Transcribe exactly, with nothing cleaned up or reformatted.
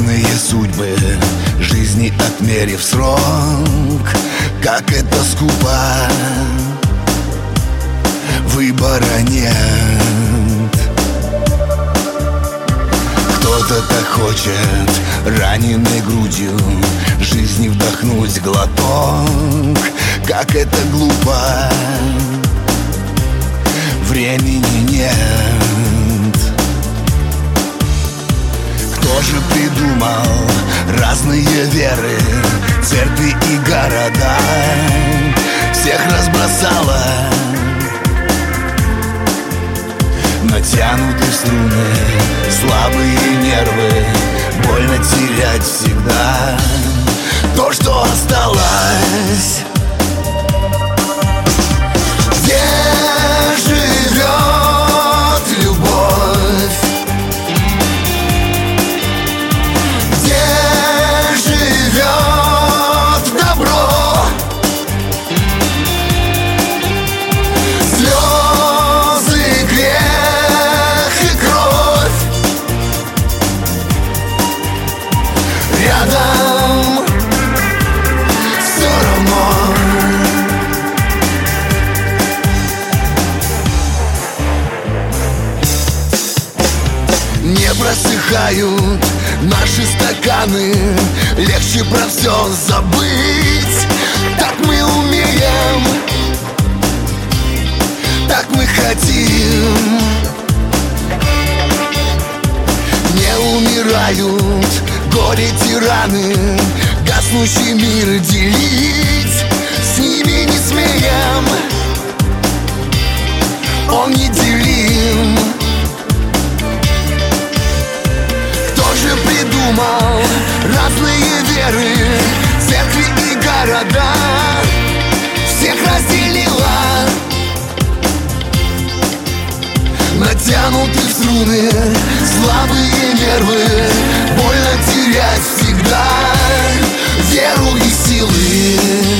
Разные судьбы, жизни отмерив срок, как это скупо, выбора нет. Кто-то так хочет раненой грудью жизни вдохнуть глоток, как это глупо, времени нет. Кто же придумал разные веры, церкви и города? Всех разбросала натянутые струны, слабые нервы, больно терять всегда то, что осталось. Где живет любовь? Где живет добро? Слезы, грех и кровь рядом все равно. Не просыхают наши стаканы, легче про все забыть. Так мы умеем, так мы хотим. Не умирают горе-тираны, гаснущий мир делить с ними не смеем, он неделим. Кто же придумал разные веры, церкви и города? Всех разделила натянутые струны, слабые нервы, больно терять всегда веру и силы.